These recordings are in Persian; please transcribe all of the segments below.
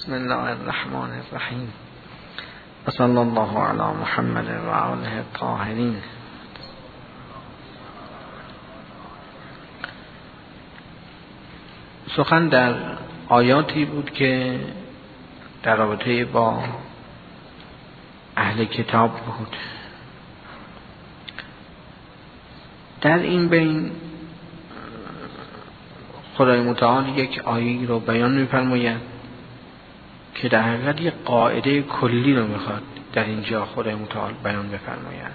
بسم الله الرحمن الرحیم و صلی الله علی محمد و آله الطاهرین. سخن در آیاتی بود که در رابطه با اهل کتاب بود. در این بین خدای متعال یک آیه رو بیان می‌فرماید که در حقیقت یک قاعده کلی رو میخواد در اینجا خدای متعال بیان بفرماید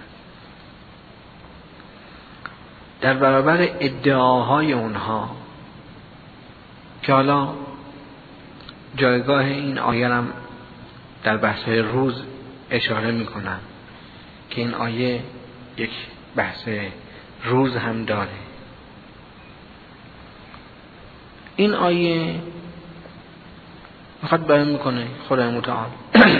در برابر ادعاهای اونها، که حالا جایگاه این آیه هم در بحث روز اشاره میکنم که این آیه یک بحث روز هم داره. این آیه میخواد بیان میکنه خدای متعال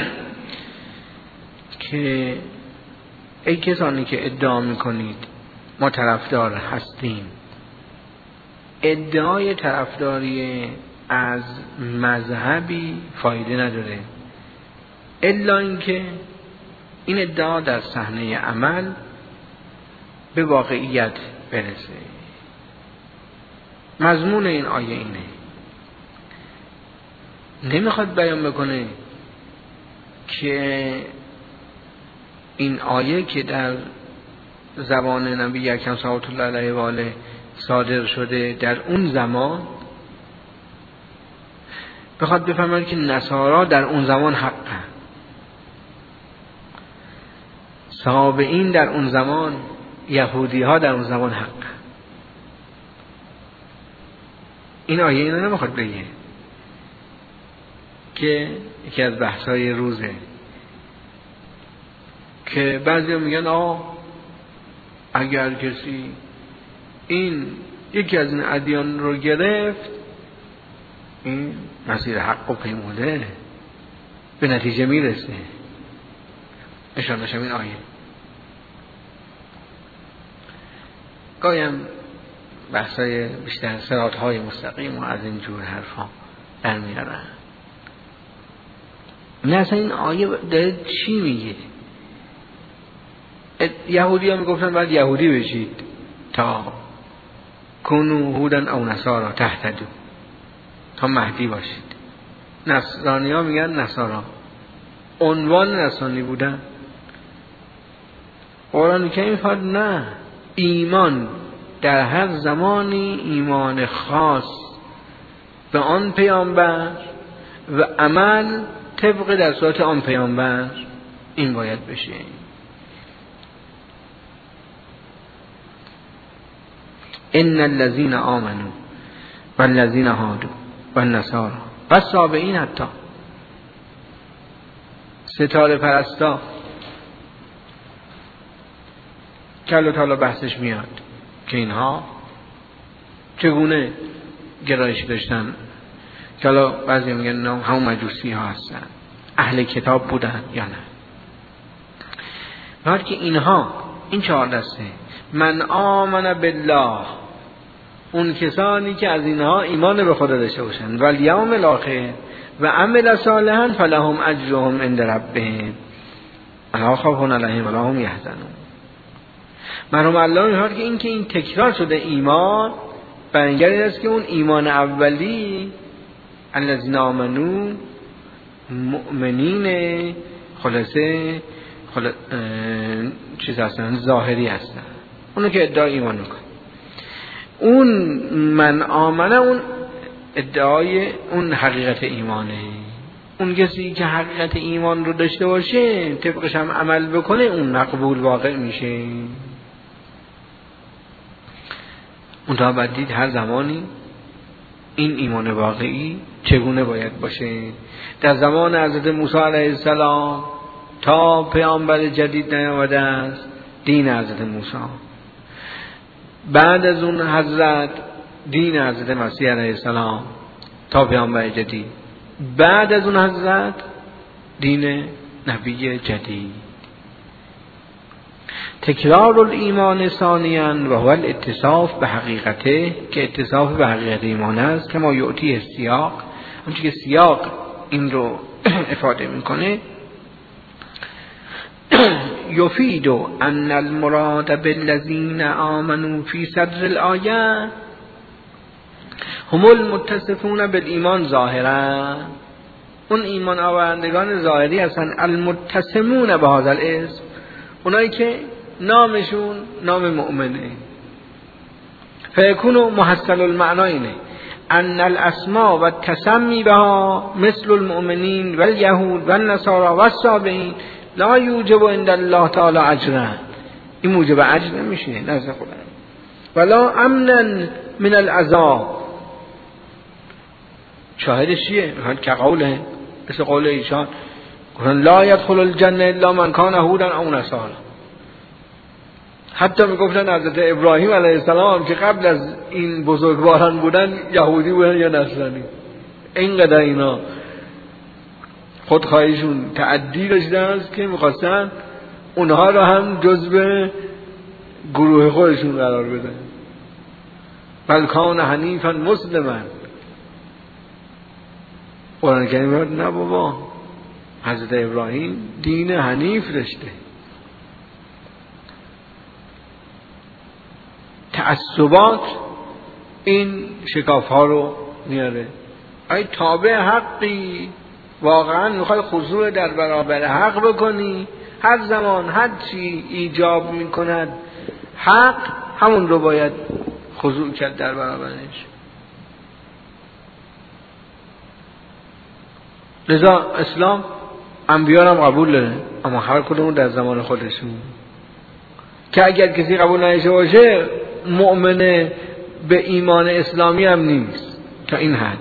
که ای کسانی که ادعا میکنید ما طرفدار هستیم، ادعای طرفداری از مذهبی فایده نداره الا اینکه این ادعا در صحنه عمل به واقعیت برسه. مضمون این آیه اینه، نمیخواد بیان بکنه که این آیه که در زبان نبی اکرم صلی الله علیه و آله صادر شده در اون زمان بخواد بفهمه که نصارا در اون زمان حقه، صابئین در اون زمان، یهودی ها در اون زمان حقه. این آیه اینو نمیخواد بگه که یکی از بحث‌های روزه که بعضی میگن اگر کسی این یکی از این ادیان رو گرفت این مسیر حق و پیموده به نتیجه میرسه. اشاره نشم این آیه گایم بحث‌های بیشتر صراط‌های مستقیم و از این جور حرفا در میارن. نه اصلا این آیه داره چی میگه؟ یهودی ها میگفتن باید یهودی بشید تا کنو هودن او نصارا تهتدو، تا مهدی باشید. نصرانی ها میگن نصارا عنوان نصرانی بودن. قرآن که میفرد نه، ایمان در هر زمانی ایمان خاص به آن پیامبر و عمل طبق در صورت آن پیامبر این باید بشه. ان الذين آمنوا والذين هادوا والنصارى والصابئین، حتی ستاره پرستا که الله تعالی بحثش میاد که اینها چگونه گرایش داشتن، که حالا بعضی میگن نه همون مجوسی ها هستن، اهل کتاب بودن یا نه. بعد که اینها این 4 دسته، من آمن بالله، اون کسانی که از اینها ایمان به خدا داشته باشن، و الیوم الاخر و عمل صالحا فلهم اجرهم عند ربهم ولا خوف علیهم ولا هم یحزنون. مرحوم الله میگه که این که این تکرار شده ایمان برانگیخته است که اون ایمان اولی الذین آمنو مؤمنین خلاصه چیز هستن، ظاهری هستن، اونو که ادعای ایمان میکنه. اون من آمنه اون ادعای اون حقیقت ایمانه. اون کسی که حقیقت ایمان رو داشته باشه طبقش هم عمل بکنه اون مقبول واقع میشه. اون تا بعد دید هر زمانی این ایمان واقعی چگونه باید باشه. در زمان حضرت موسی علیه السلام تا پیامبر جدید نیامده است دین حضرت موسی، بعد از اون حضرت دین حضرت مسیح علیه السلام تا پیامبر جدید، بعد از اون حضرت دین نبی جدید. تکرار الایمان ثانیاً و هو الاتصاف به حقیقته، که اتصاف به حقیقت ایمان است، که ما یعطی سیاق، همچون که سیاق این رو افاده میکنه یفید ان المراد بالذین آمنوا فی صدر الآیه هم المتصفون بالایمان ظاهرا، اون ایمان آورندگان ظاهری هستن، المتسمون به هذا الاسم، اونایی که نامشون نام مؤمنه. فیکون محصل المعنی اینه ان الاسماء و التسمی بها مثل المؤمنین و الیهود و النصارى و الصابئین لا یوجب عند الله تعالی اجرا، این موجب اجر نمیشه نزد خدا، ولا امنا من العذاب. شاهدش چیه؟ که قوله مثل قول ایشان لا يدخل الجنه الا من كان هودا او نصارا. حتی میگفتن حضرت ابراهیم علیه السلام که قبل از این بزرگواران بودن یهودی بودن یا نصرانی. اینقدر اینا خودخواهیشون تعدی داشته است که میخواستن اونها رو هم جزو گروه خودشون قرار بدن. بل کان حنیفا مسلما. قرآن کریم میگه نه بابا، حضرت ابراهیم دین حنیف داشته. تعصبات این شکاف ها رو میاره. ای تابع حقی، واقعا میخوای خضوع در برابر حق بکنی، هر زمان هر چی ایجاب میکند حق، همون رو باید خضوع کرد در برابرش. لذا اسلام انبیاء هم قبول داره، اما هر کدوم در زمان خودشون، که اگر کسی قبول نشه باشه مؤمن به ایمان اسلامی هم نیست تا این حد.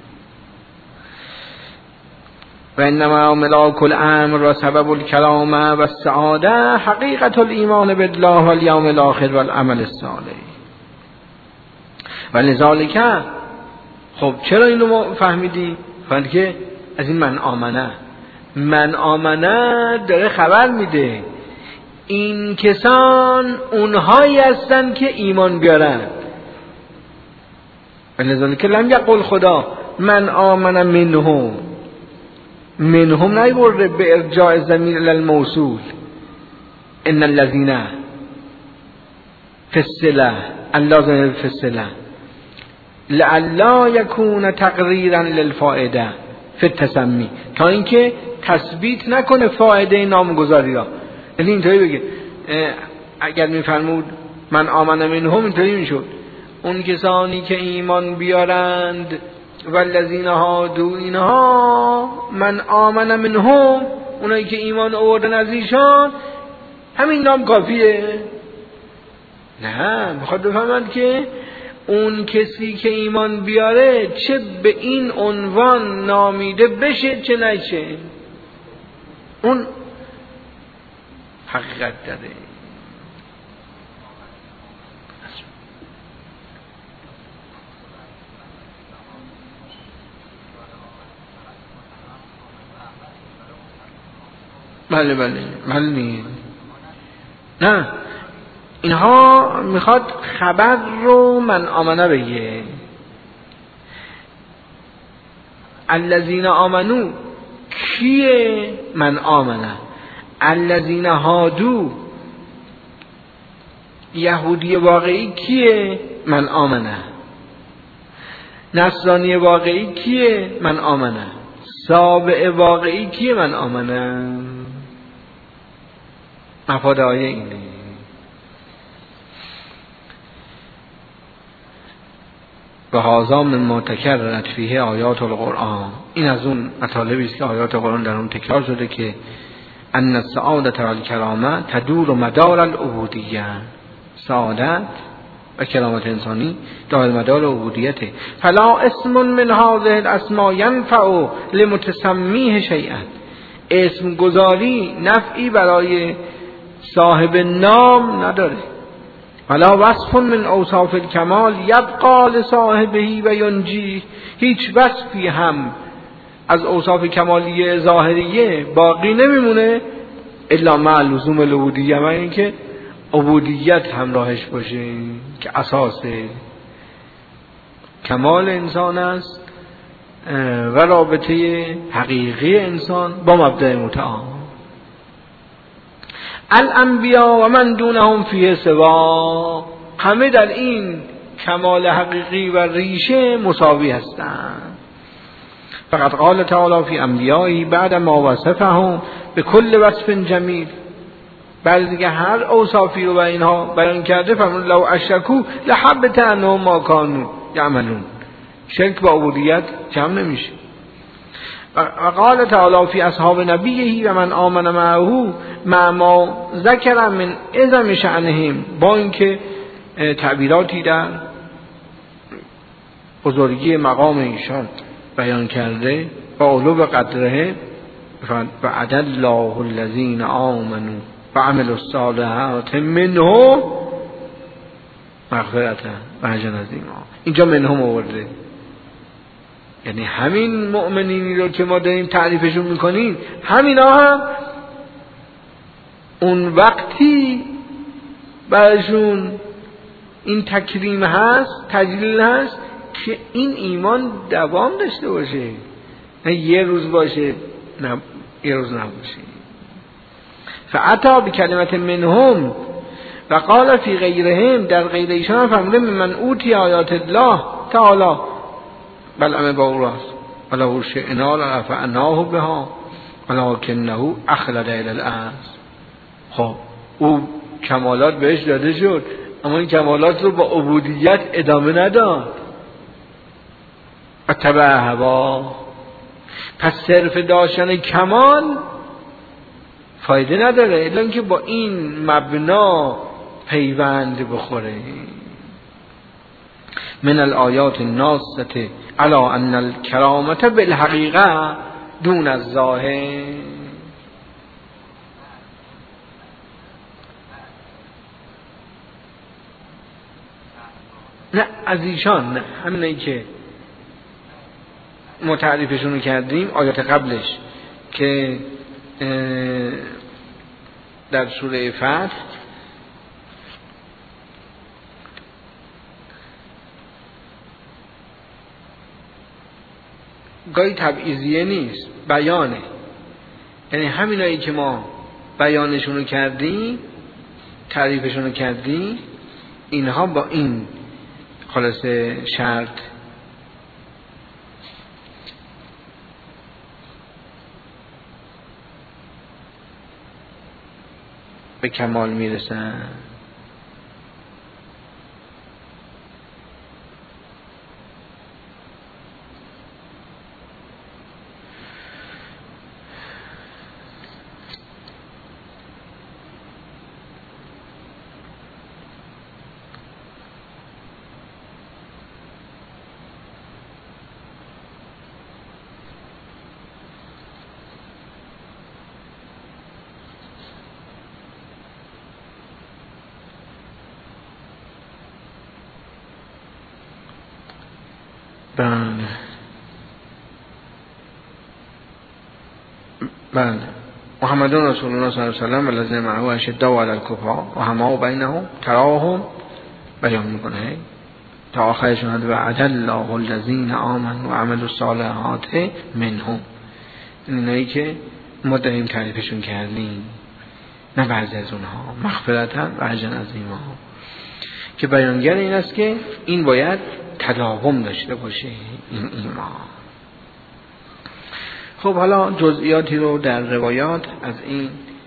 و انما ملاک الامر و سبب الکلام و السعاده حقیقت الایمان بالله و الیوم الاخر و العمل الصالح. و لذالک، خب چرا اینو فهمیدی؟ فهمید که از این من آمنه داره خبر میده این کسان اونهایی هستن که ایمان بیارن. ولذالک لم یقل خدا من آمن منهم نیورده به ارجاع ضمیر الی الموصول، ان الذین فی الصلة اللازم فی الصلة لعلا یکون تقریرا للفائده فی التسمی، تا اینکه تثبیت نکنه فائده نامگذاری را. یعنی اینطوری بگه اگر میفرمود من آمن منهم اینطوری میشد اون کسانی که ایمان بیارند والذین هادوا، اینها من آمن منهم، اونایی که ایمان آوردن از ایشان، همین نام کافیه؟ نه، میخواد بفهمند که اون کسی که ایمان بیاره چه به این عنوان نامیده بشه چه نشه، اون حقیقت داره. بله نه، اینها میخواد خبر رو من آمنه بگه. الذین آمنو کیه؟ من آمنه. الذین هادو یهودی واقعی کیه؟ من آمنه. نصرانی واقعی کیه؟ من آمنه. سابع واقعی کیه؟ من آمنه. مفاد آیه اینه. و هذا من ما تکررت فیه آیات القرآن، این از اون مطالبی است که آیات قرآن در اون تکرار شده که ان السعادة و الکرامه تدور مدار العبودیه، سعادت و کرامت انسانی دائر مدار عبودیته. فلا اسم من هذه الاسماء ینفع لمتسمیه شیئا، اسم گذاری نفعی برای صاحب نام نداره. ولا وصف من اوصاف الکمال یبقى لصاحبه و ینجیه، هیچ وصفی هم از اوصاف کمالی ظاهریه باقی نمیمونه الا مع لزوم العبودیه، و اینکه عبودیت همراهش باشه که اساس کمال انسان است و رابطه حقیقی انسان با مبدأ متعال. الانبیا و من دونهم فیه سوا، همه در این کمال حقیقی و ریشه مساوی هستند. فقط قال تعالی فی انبیایی بعد ما وصفهم به کل وصف جمیل، بعد دیگه هر اوصافی رو به اینها بیان کرده فرمود لو اشرکوا لحبط عنهم ما کانوا یعملون. شرک با عبودیت جمع نمیشه. و قال تعالی فی اصحاب نبیه و من آمن معه مع ما ذکر من عظم شأنهم، با اینکه تعبیراتی در بزرگی مقام ایشان بیان کرده با علو قدره، و عد الله الذین آمنوا و عملوا الصالحات منهم مغفرة و اجر عظیما. اینجا منهم آورده، یعنی همین مؤمنینی رو که ما داریم تعریفشون میکنیم همینا هم اون وقتی برشون این تکریم هست، تجلیل هست که این ایمان دوام داشته باشه، نه یه روز باشه نه یه روز نباشه. فعطا بکلمت منهم و قال فی غیرهم، در غیر ایشان فرموده من اوتی آیات الله تعالی بل امه با او راست ولو شئنا لرفعناه بها ولکنه اخلد الی الارض. خب او کمالات بهش داده شد، اما این کمالات رو با عبودیت ادامه نداد، اتبع هوا. پس صرف داشتن کمال فایده نداره الا اینکه با این مبنا پیوند بخوره. من الآیات الناصة علی ان الکرامة بالحقیقه دون الظاهر. نه از ایشان، نه همینایی که متعریفشون رو کردیم آیات قبلش که در سوره فتح گاهی تبعیضیه نیست، بیانه، یعنی همینایی که ما بیانشون رو کردیم تعریفشون رو کردیم اینها با این خلاصه شرط به کمال میرسن. بله محمد رسول الله صلی الله علیه و سلم الذین معه اشداء علی الکفار و حماء بینهم تراهم بیان میکنه تا آخرشون هست و عد الله الذین آمنوا و عملوا الصالحات منهم. اینایی که ما داریم تعریفشون کردیم، نه بعضی از اونها، مغفرتا و اجر عظیما، که بیانگر این است که این باید تداوم داشته باشه این ایمان. خب حالا جزئیاتی رو در روایات از این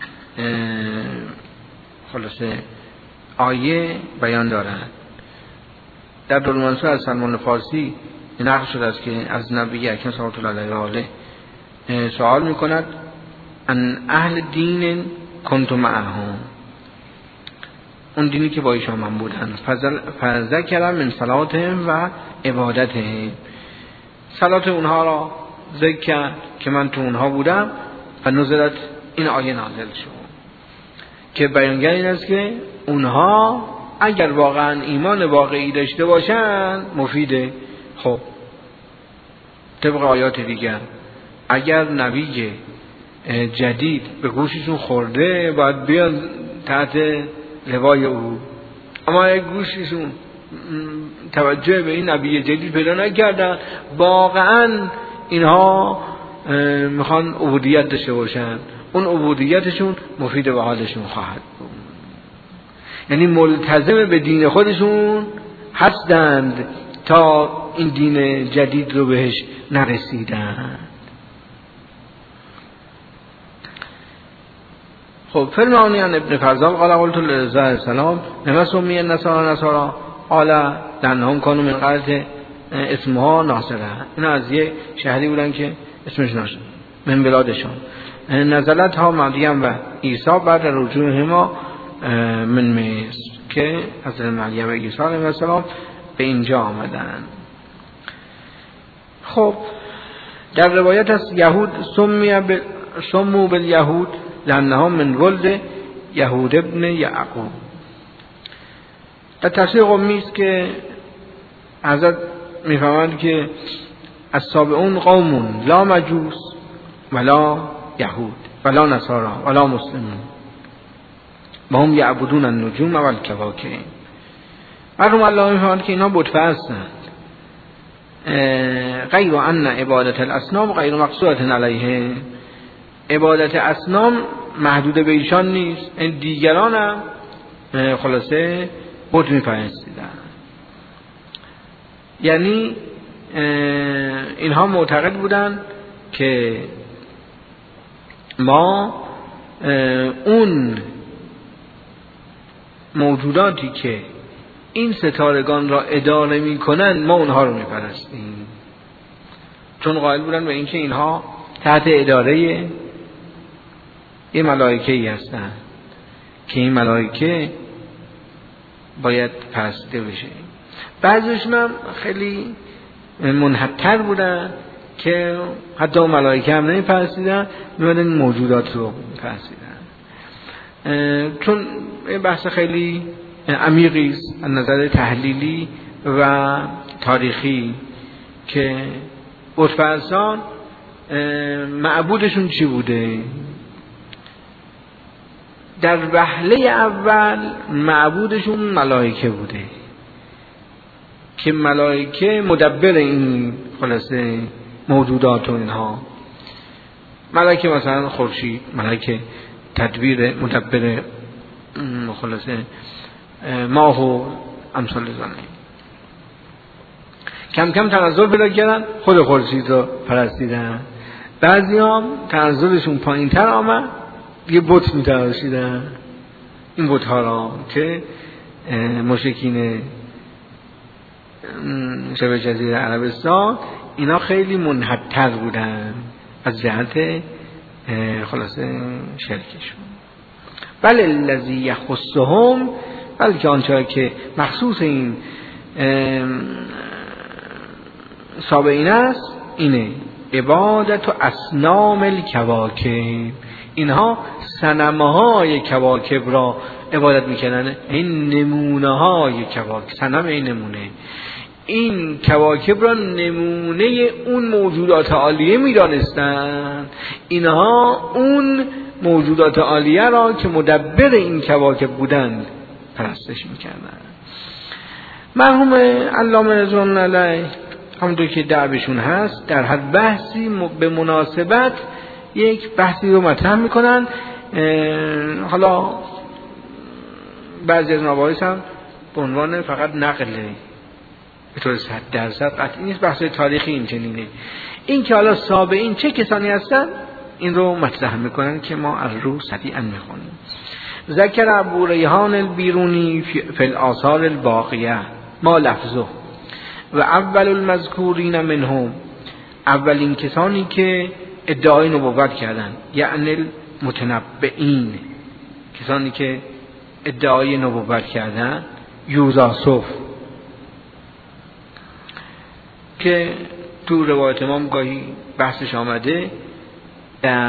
خلاصه آیه بیان دارند. در دولمنصور از سلمان فارسی نقل شده است که از نبی اکرم صلی الله علیه و آله سوال میکند ان اهل دین کنت معهم، اون دینی که با ایشان من بودن، فذکر من صلاتهم و عبادتهم، صلات اونها را ذکر که من تو اونها بودم و نزلت این آیه نازل شد که بیانگر این است که اونها اگر واقعا ایمان واقعی داشته باشن مفیده. خب طبق آیات دیگر اگر نبی جدید به گوششون خورده باید بیان تحت لوای او، اما اگر گوششون توجه به این نبی جدید پیدا نکردن واقعا اینها میخوان عبودیت داشته باشن، اون عبودیتشون مفید به حالشون خواهد بود. یعنی ملتزم به دین خودشون هستند تا این دین جدید رو بهش نرسیدند. خب فرمانی عن ابن فرزال قال قلت للرضا السلام لما سمی النصارى قال لانهم كانوا من قرية اسمها ناصره. اینا از یه شهری بودن که اسمش ناصره من بلادشون. نزلت ها مریم و عیسی بعد رجوعهما من مصر، که حضرت مریم و عیسی علیه السلام به اینجا آمدن. خب در روایت از یهود سمو بالیهود لانهم من ولد یهود ابن یعقوب. در تفسیر قمی است که حضرت میفهمند که السابعون قوم لا مجوس ولا یهود ولا نصارا ولا مسلمون و هم یعبدون النجوم و الکواکب. مرحوم الله میفهمند که اینا بت پرستند. غیر ان عبادت الاصنام غیر مقصودة علیه، عبادت اصنام محدود به ایشان نیست، این دیگران هم خلاصه بت میپرستیدن. یعنی اینها معتقد بودن که ما اون موجوداتی که این ستارگان را اداره میکنن ما اونها رو میپرستیم، چون قائل بودن به اینکه اینها تحت اداره یه ملائکه‌ای هستن که این ملائکه باید پرستیده بشه. بعضیشون هم خیلی منحط‌تر بودن که حتی اون ملائکه هم نمی‌پرستیدن، می‌بودن موجودات رو پرستیدن. چون این بحث خیلی عمیقی است از نظر تحلیلی و تاریخی که بت‌پرستان معبودشون چی بوده. در وهله اول معبودشون ملائکه بوده که ملائکه مدبر این خلاصه موجودات و اینها. ملائکه مثلا خورشید، ملائکه تدبیر مدبر خلاصه ماه و امثال زنه. کم کم تنزل پیدا کردن، خود خورشید رو پرستیدن. بعضی هم تنزلشون پایین تر آمد، یه بت می‌تراشیدن. این بت ها را که مشرکین شبه جزیره عربستان اینا خیلی منحط‌تر بودن از جهت خلاصه شرکشون. بل الذی یخصهم، بلکه آنچه که مخصوص این سابعین است اینه عبادت و اصنام الکواکب. اینها صنم‌های کواکب را عبادت میکنن. این نمونه های کواکب، صنم این نمونه، این کواکب را نمونه اون موجودات عالیه میدانستند. اینها اون موجودات عالیه را که مدبر این کواکب بودند پرستش میکردند. مرحوم علامه رضوان علیه همونطور که دعوشون هست در هر بحثی به مناسبت یک بحثی رو مطرح میکنن. حالا بعضی از مباحث هم به عنوان فقط نقله به طور 100% قطعی نیست، بحث تاریخی این چنینه. این که حالا سابعین چه کسانی هستن این رو مطرح میکنن که ما از رو سریعا میخونیم. ذکر ابو ریحان البیرونی فی الآثار الباقیه ما لفظه و اول المذکورین منهم، اولین کسانی که ادعای نبوت کردن، یعنی المتنبئین، کسانی که ادعای نبوت کردن، یوزاسوف که تو روایت امام گاهی بحثش آمده، در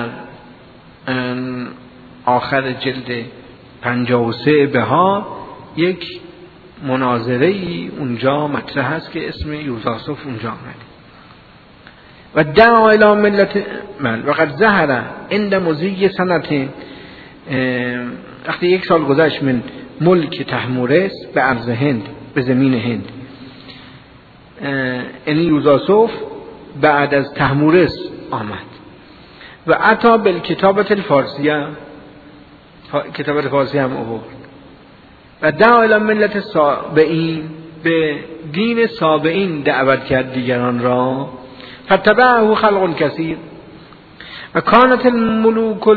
آخر جلد 53 بهار یک مناظره‌ای اونجا مطرح هست که اسم یوزاسوف اونجا آمده. و دعا الی ملت و قد ظهر عند مضی سنت، وقتی 1 سال گذشت من ملک تحمورس به ارض هند، به زمین هند، یعنی یوزاسوف بعد از تحمورس آمد و عطا بالکتابت الفارسیه، کتابت فارسی هم آورد و دعا الی ملت سابعین، به دین سابعین دعوت کرد دیگران را. فتبعه خلق کثیر و کانت الملوک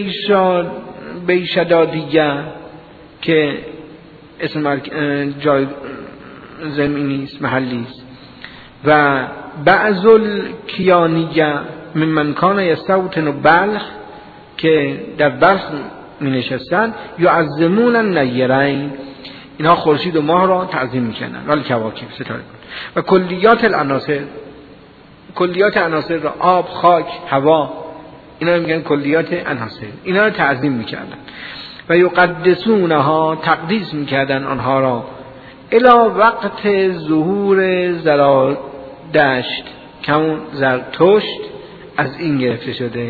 البیشدادیه که اسم جای زمینی است، محلی است، و بعض الکیانیه ممن کان یستوطن بلخ که در بلخ می نشستن، یعظمون النیرین، اینها خورشید و ماه را تعظیم میکنن، ولی کواکب ستاره، و کلیات العناصر، کلیات عناصر را، آب، خاک، هوا، اینا میگن کلیات عناصر، اینا را تعظیم میکردن و یقدسونها، تقدیس میکردن آنها را، الی وقت ظهور زرادشت که اون زرتشت از این گرفته شده.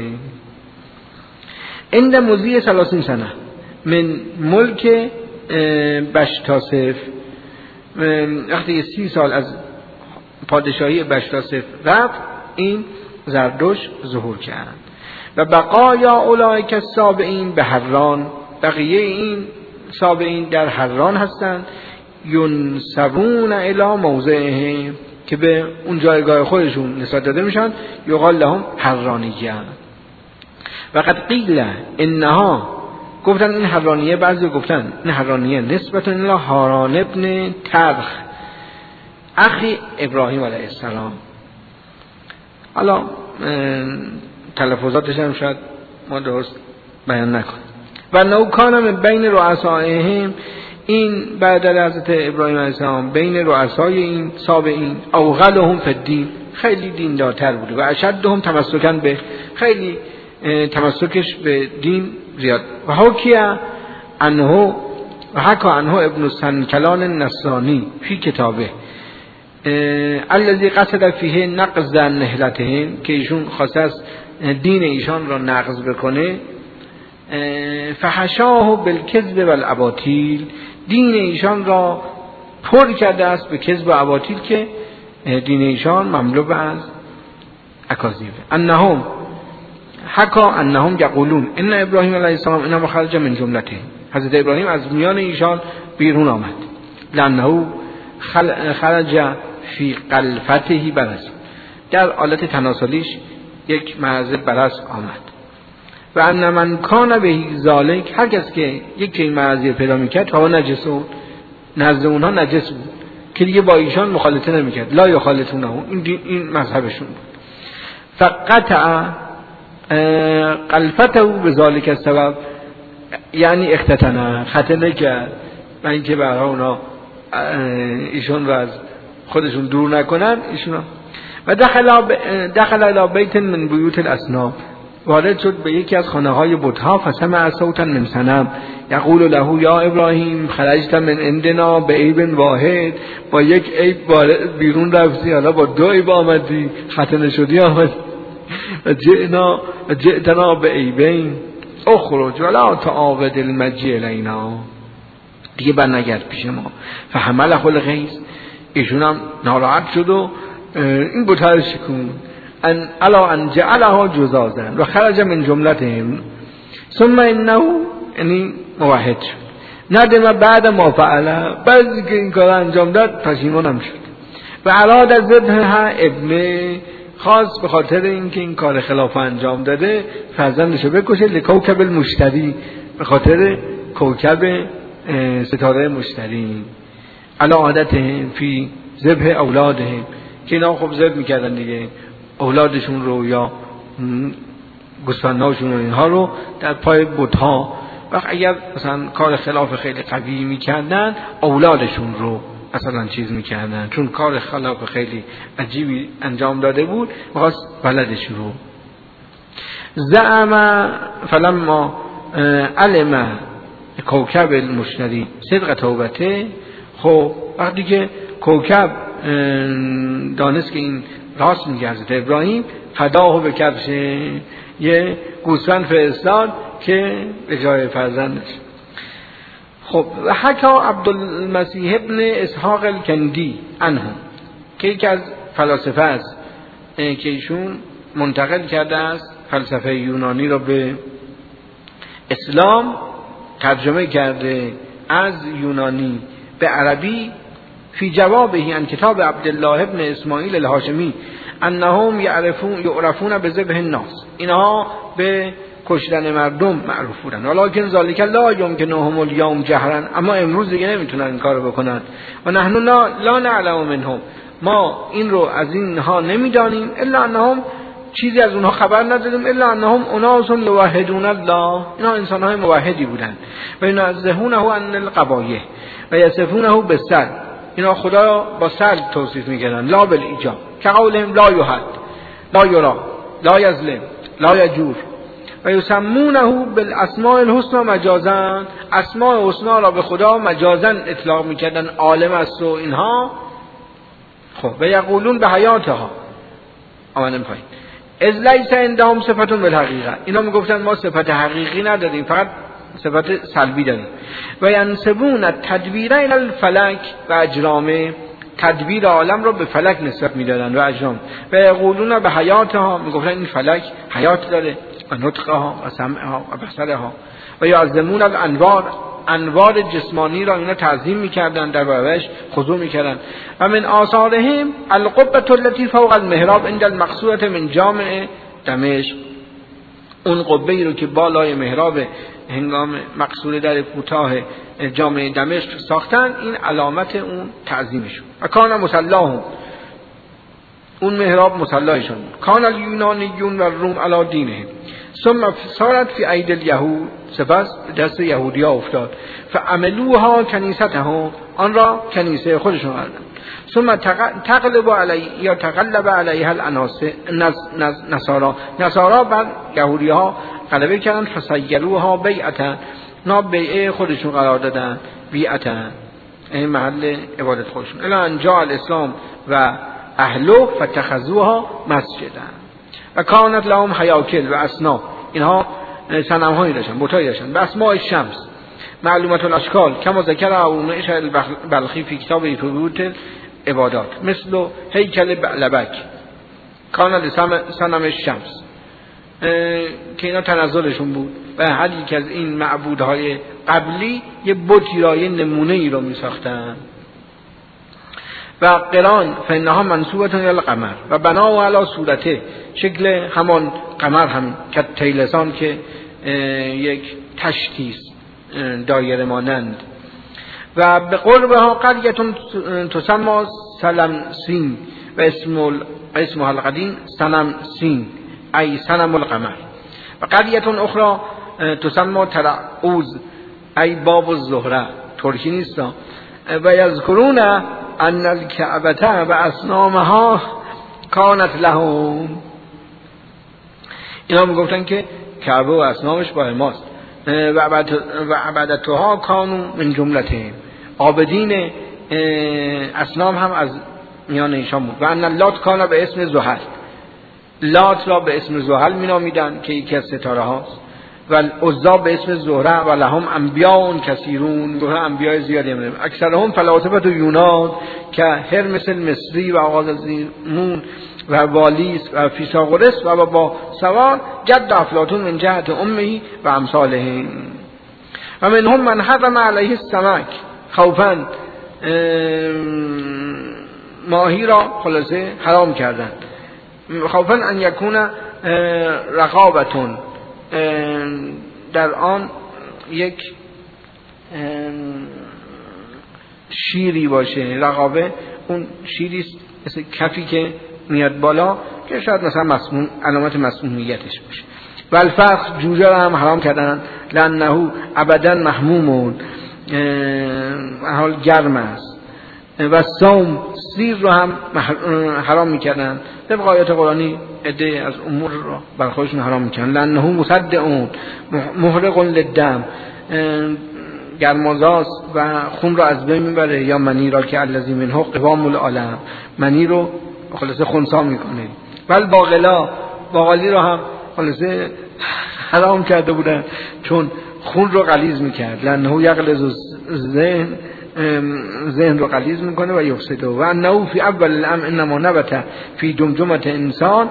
عند مضی 30 سنه من ملک بشتاسف، وقتی 30 سال از پادشاهی بشتاسف رفت، این زردشت ظهور کرد. و بقایا اولئک السابعین به حران، بقیه این سابعین در حران هستند. ینسبون الی موضعهم، که به اون جایگاه خودشون نسبت داده میشن، یقال لهم حرانیه. و قد قیل انها، گفتن این حرانیه، بعضی گفتن این حرانیه نسبت الی هاران ابن ترخ اخی ابراهیم علیه السلام. حالا تلفظاتش هم شاید ما درست بیان نکنیم. و نو کان من بین رؤسائهم، این بعد از حضرت ابراهیم علیه السلام بین رؤسای این سابعین، اوغلهم فی الدین، خیلی دیندارتر بوده، و اشدهم تمسکا به، خیلی تمسکش به دین زیاد. و حکیه عنه، و حکا عنه ابن سنکلان النصرانی فی کتابه الذی قصد فیه نقض نهلتهم، که ایشون خواسته است دین ایشان را نقض بکنه. فحشاه بالکذب والاباطیل، دین ایشان را پر کرده است به کذب و اباطیل، که دین ایشان مملو از اکاذیب. انهم حکا انهم یقولون ان ابراهیم علیه السلام انما خرج من جملته، حضرت ابراهیم از میان ایشان بیرون آمد، لانه خرج فی قلفته برس، در حالت تناسلیش یک معرض برس آمد. و ان من کان به ذالک، هر کس که یک این معرضی پیدا میکرد، فهو نجسون، نزد اونها نجس بود، که دیگه با ایشان مخالطه نمیکرد، لا یخالطونه، این مذهبشون بود. فقطع قلفته به ذالک السبب، یعنی اختتنه، ختنه کرد، و اینکه برای اونا ایشون رو از خودشون دور نکنن ایشون. و دخل الی بیت من بیوت الاصنام، وارد شد به یکی از خانه های بت‌ها. فسمع صوتا من صنم یقول له یا ابراهیم خرجت من عندنا به عیب واحد، با یک عیب بیرون رفتی، حالا با 2 عیب آمدی، ختنه شدی آمدی. جئتنا به عیبین اخرج ولا تعاود المجیء الینا، دیگه بر نگرد پیش ما. فحمله الغیظ، ایشون هم ناراحت شد و این بت‌ها رو شکوند. الا ان جعلها جزازا و خرج من جملتهم ثم انه، یعنی موحد شد. ندم بعد ما فعله، بعد که این کار انجام داد پشیمانم شد. و اراد ذبحها ابنه، خاص به خاطر اینکه این کار خلاف انجام داده فرزندشو بکشه، لکوکب المشتری، به خاطر کوکب ستاره مشتری. علی عادتهم فی ذبح اولادهم، که اینا خب ذبح میکردن دیگه اولادشون رو یا گوسفنداشون و اینها رو در پای بت‌ها، و اگر مثلا کار خلاف خیلی قوی میکردن اولادشون رو مثلا چیز میکردن، چون کار خلاف خیلی عجیبی انجام داده بود، می‌خواست ولدش رو. زعم فلما علم کوکب المشتری صدق توبته، خب وقتی که کوکب دانست که این راست میگه حضرت ابراهیم، فداه به کبش، یه گوسفند فرستاد که به جای فرزندش. خب حکا عبدالمسیح ابن اسحاق الکندی عنه، که یکی از فلاسفه است که ایشون منتقل کرده است فلسفه یونانی را به اسلام، ترجمه کرده از یونانی به عربی. فی جوابه عن کتاب عبدالله ابن اسماعیل الهاشمی انهم یعرفون بذبح الناس، اینها به کشتن مردم معروف بودن. ولکن ذالک لا یمکنهم اليوم جهرا، اما امروز دیگه نمیتونن این کارو بکنن. و نحن لا نعلم منهم، ما این رو از اینها نمیدانیم، الا انهم، چیزی از اونها خبر نداریم، الا انهم اناس یوحدون الله، اینا انسان‌های موحدی بودن. و ینزهونه عن القبایح و یصفونه بالسلب، اینا خدا را با سلب توصیف می‌کردن، لا بالایجاب، که قولهم لا یحد لا یرا لا یظلم لا یجور. و یسمونه بالاسماء الحسنى مجازا، اسماء حسنا را به خدا مجازا اطلاق می‌کردن، عالم است و اینها. خب و یقولون به حیاتها، آمدن پایین، از لیس عندهم صفت بالحقیقه، اینا میگفتن ما صفت حقیقی نداریم، فقط صفت سلبی داریم. و ینسبون التدبیر الی الفلک و اجرامه، تدبیر عالم را به فلک نسبت میدادن و اجرام. و یقولون به حیاتها، میگفتن این فلک حیات داره، و نطقها و سمعها و بصرها. و یعظمون الانوار، انوار جسمانی را اینا تعظیم میکردن، در برابرش خضوع میکردن. و من آثارهم القبة التي فوق المحراب عند المقصورة من جامع دمشق، اون قبه‌ای رو که بالای محراب هنگام مقصوره در کوتاه جامع دمشق ساختن، این علامت اون تعظیمشون. و کان مصلاهم، اون محراب مصلاهشون. کان الیونانیون و روم علی دینهم، ثم صارت فی اید الیهود، سپس دست یهودی‌ها افتاد. فعملوها کنیستهم، آن را کنیسه خودشون کردند. ثم تغلب علی یا تغلب علیها النصارا، نصارا بر یهودی‌ها غلبه کردند. فسیروها بیعتا، نا بیعه خودشون قرار دادن، بیعتا این محل عبادت خودشون. الی ان جاء الاسلام و اهله فتخذوها مسجدا. و کانت لهم حیاکل و اسنا، اینها صنم‌هایی داشتن، بتایی داشتن، به اسماء الشمس معلومات الاشکال کما ذکر ابو نعیش البلخی فی کتاب فروت عبادات، مثل هیکل بعلبک کان لصنم الشمس، که اینا تنزلشون بود. و هر یک از این معبودهای قبلی یه بتی را، یه نمونه ای رو می ساختن. و قران فانها منسوبه الی القمر و بنا و علی صورته، شکل همان قمر هم که تیلسان که یک تشتی است دایره مانند. و به قربها قریه تسمى سلم سین و اسمها القدیم سنم سین ای سنم القمر. و قریه اخرى تسمى ترعوز ای باب الزهره، ترکی نیست. و یذکرون ان الکعبه و اصنامها کانت لهم، اینا میگفتن که کعبه و اصنامش با ماست. و عبادتها کانوا من جملتهم، عابدین اصنام هم از میان ایشان بود. و ان لات کان به اسم زحل، لات را به اسم زحل مینامیدن که یکی از ستاره هاست. و العزی به اسم زهره و لهم انبیاء کثیرون، گفت انبیاء زیادی هم داریم. اکثرهم فلاسفه یونان که هرمس المصری و آغازمون و والیس و فیثاغورس و با سوار جد افلاطون من جهت امه و امثاله. و منهم من حرم علیه السمک، خوفا ماهی را خلاصه حرام کردند، خوفا ان یکون رقابتون، در آن یک شیری باشه. رقابه اون شیری است مثل کفی که میاد بالا که شاید مثلا مسموم، علامت مسمومیتش باشه. و الفخ، جوجه را هم حرام کردن، لانه ابدا محمومون، حال گرم است. و صوم، سیر رو هم حرام میکردن، طبق آیات قرآنی عده از امور رو بر خودشون حرام میکردن. لانه مصدعون محرق للدم، گرمازاست و خون رو از بین میبره. یا منی را که الذی منه قوام العالم، منی رو خلاصه خنثی میکنه. بل باقالی رو هم خلاصه حرام کرده بودن چون خون رو غلیظ میکرد. لانه یغلظ الذهن ذهن رو غلیظ میکنه و یفسده. و انه فی اول الامر انما نبت فی جمجمه انسان،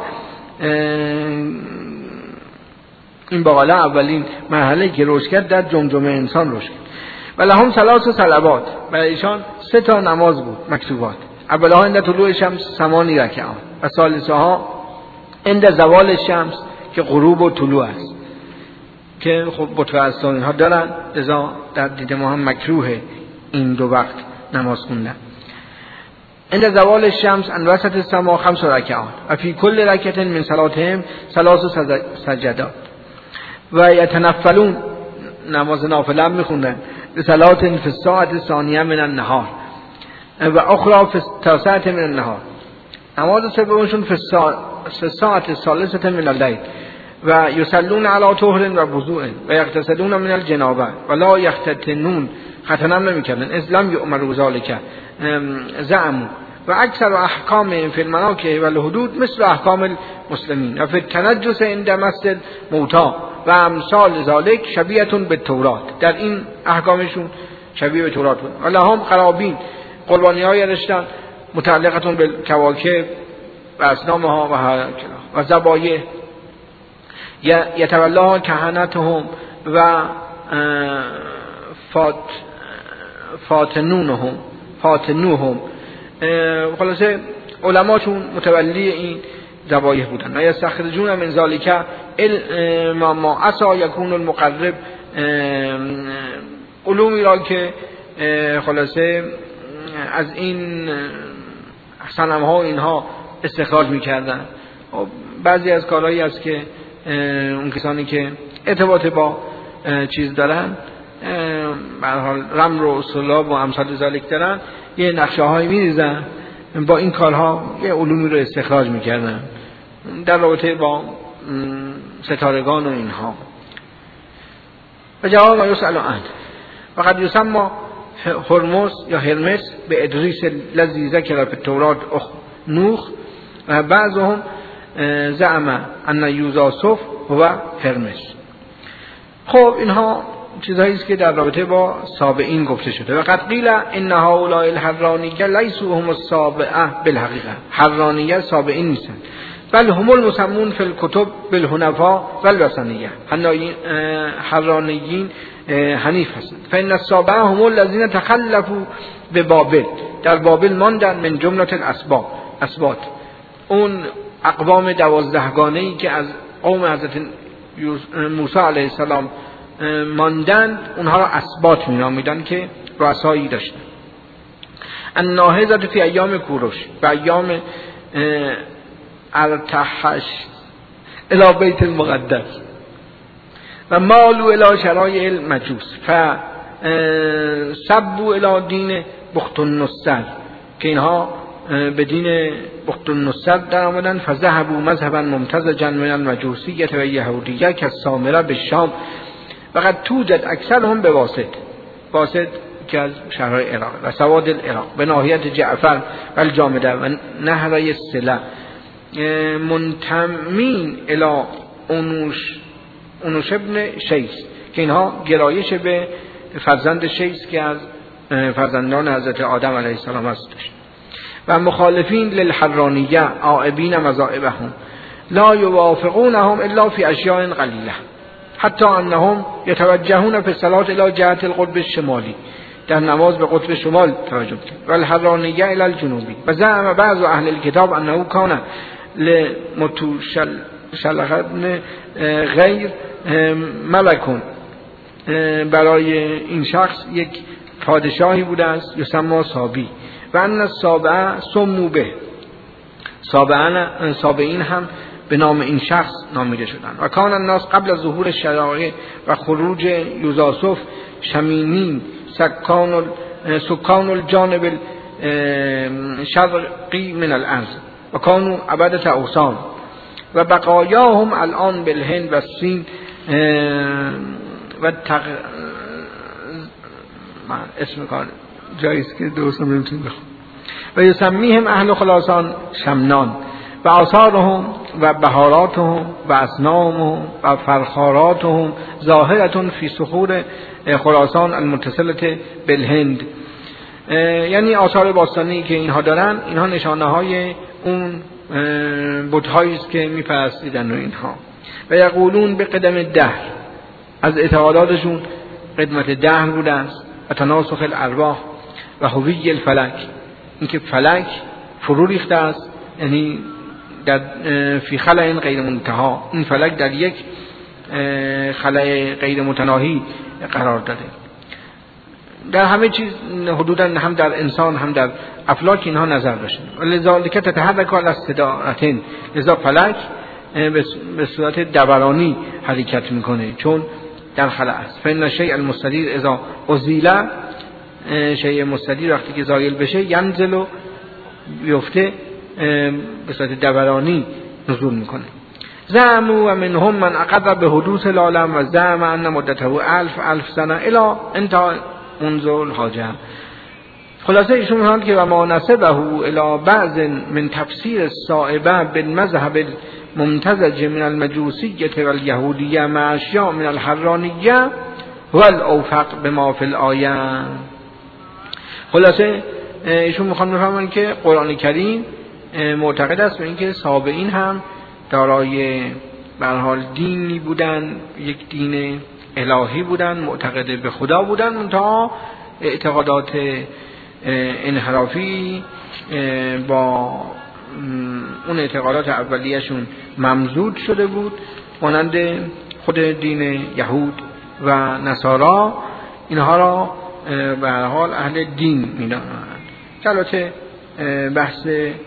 این باقاله اولین مرحله که رشد کرد در جمجمه انسان رشد کرد. و لهم ثلاث صلوات، برای ایشان 3 نماز بود مکتوبات. اولها عند طلوع شمس 8 رکعات و ثالثها عند زوال الشمس که غروب و طلوع است، که خب بت‌پرستان ها دارن، لذا در دید ما هم مکروه این 2 وقت نماز خوندن. عند زوال الشمس ان وسط السما 5 رکعات و فی کل رکعت من صلاتهم 3 سجدات و یتنفلون، نماز نافله هم میخوندن، به صلات فی الساعه الثانیه من النهار و اخرى فی التاسعه من النهار. نماز سومشون فی الساعه الثالثه من الليل و یصلون علی طهر و وضوء و یغتسلون من الجنابه و لا یختتنون، ختنم نمیکردن، اسلام یؤمر ذالک زعموا و اکثر احکام فی المناکح و الحدود مثل احکام المسلمین و فی التنجس عند مس الموتی و امثال ذالک شبیه بالتورات. در این احکامشون شبیه به تورات بود. و لهم قرابین، قربانی های رشتن متعلقتون به کواکب و اصنامها و ذبایح یتولاها کهنتهم و فاتنوهم خلاصه علماشون متولی این ذبایح بودن. و یستخرجون من ذالک ما عسى یکون المقرب، علومی را که خلاصه از این صنم ها اینها استخراج میکردن. بعضی از کارهایی است که اون کسانی که ارتباط با چیز دارن، به هر حال رمل و صلاب و امثال ذالک دارن، یه نقشه هایی میریزن، با این کارها یه علومی رو استخراج میکردن در رابطه با ستارگان و اینها. و جواب ما یسأل عنه و قد یسمى هرمز یا هرمس به ادریس الذی ذکر فی التورات نوح و بعضهم زعم ان یوزاسف هو هرمس. خب اینها چیزهایی است که در رابطه با سابعین گفته شده. و قد قیل ان هؤلاء الحرانیه لیسوا هم السابعه بالحقیقه، حرانیه سابعین نیستن، بل هم المسمون فی الکتب بالحنفاء والوثنیه، حرانیین حنیف هستند. فان السابعه هم الذين تخلفوا ببابل، در بابل ماندن، من جمله الاسباط، اون اقوام 12 گانه‌ای که از قوم حضرت موسی علیه السلام ماندند، اونها را اسباط می‌نامیدند که رؤسایی داشتند. الناهضه فی ایام کوروش و ایام ارتحش الی بیت المقدس و مالو الی شرایع المجوس فسبوا الی دین بخت النصر، که اینها به دین بخت النصر در آمدن. فذهبوا مذهبا ممتزجا من المجوسیه و یهودیه که سامره به شام و قد توجد اکثرهم به واسط که از شهرهای عراق و سواد العراق به ناحیت جعفر و الجامده و نهره سله منتمین الی اونوش ابن شیس، که اینها گرایش به فرزند شیس که از فرزندان حضرت آدم علیه السلام است. و مخالفین للحرانیه عائبین مذاهبهم لا یوافقونهم الا فی اشیاء قلیله حتی انهم یتوجهون فی الصلاة الی جهت القطب الشمالی، در نماز به قطب شمال توجه کرد. و الحرانیه الی الجنوبی. و زعم بعض اهل الكتاب انه کان لمتوشلخ غیر ملکون، برای این شخص یک پادشاهی بوده است یسمى صابی. و ان السابعه سموا به، سابعین هم به نام این شخص نامیده شدند. و کان الناس قبل از ظهور شرایع و خروج یوزاسف شمینین سکان الجانب الشرقی من الارض و کانوا عبدة اوثان و بقایاهم الان بالهند و الصین و اسم کار جاییست که درستم نمیتونیم بخونم. و یسمیهم اهل خراسان شمنان و آثارهم و بهاراتهم و اصنامهم و فرخاراتهم ظاهرتون فی صخور خراسان المتصلة بالهند یعنی آثار باستانی که اینها دارن، اینها نشانه های اون بت‌هایی است که می‌پرستیدن و اینها. و یقولون به قدم دهر، از اعتقاداتشون قدمت دهر بوده است و تناسخ الارواح و هوی الفلک، اینکه فلک فرو ریخته است، یعنی در فی خلأ غیر منتهی، این فلک در یک خلأ غیر متناهی قرار داده. در همه چیز حدوداً، هم در انسان هم در افلاک اینها نظر داشتن. لذالک تتحرک علی استدارتین، لذا فلک به صورت دورانی حرکت میکنه چون در خلأ است. فإن الشیء المستدیر اذا ازیل، شیء مستدیر وقتی که زایل بشه ینزل و بیفته به صورت دورانی نزول میکنه. زعموا و منهم من اقر به حدوث العالم و زعم ان مدته 1000 سنه الی انتهاء منذ الحاجه. خلاصه ایشون میگن که و ما نسبه الی بعض من تفسیر الصائبه بالمذهب الممتزج من المجوسیه والیهودیه مع اشیاء من الحرانیه والاوفق بما فی الآیه. خلاصه ایشون میخوان بفهمن که قرآن کریم معتقد است به اینکه سابقین هم دارای به هر حال دینی بودن، یک دین الهی بودن، معتقد به خدا بودن، منتها اعتقادات انحرافی با اون اعتقادات اولیه‌شون ممزوج شده بود، مانند خود دین یهود و نصارا. اینها را به هر حال اهل دین می‌دانند. البته بحث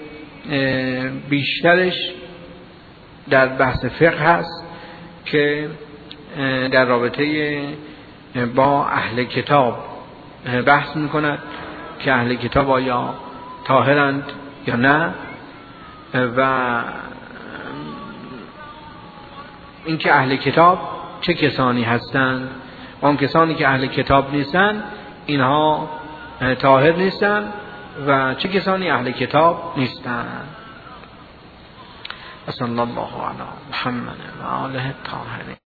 بیشترش در بحث فقه هست که در رابطه با اهل کتاب بحث می‌کند که اهل کتاب آیا طاهرند یا نه، و اینکه اهل کتاب چه کسانی هستند و اون کسانی که اهل کتاب نیستند اینها طاهر نیستند و چه کسانی اهل کتاب نیستند. صلی الله علی محمد و آله الطاهرین.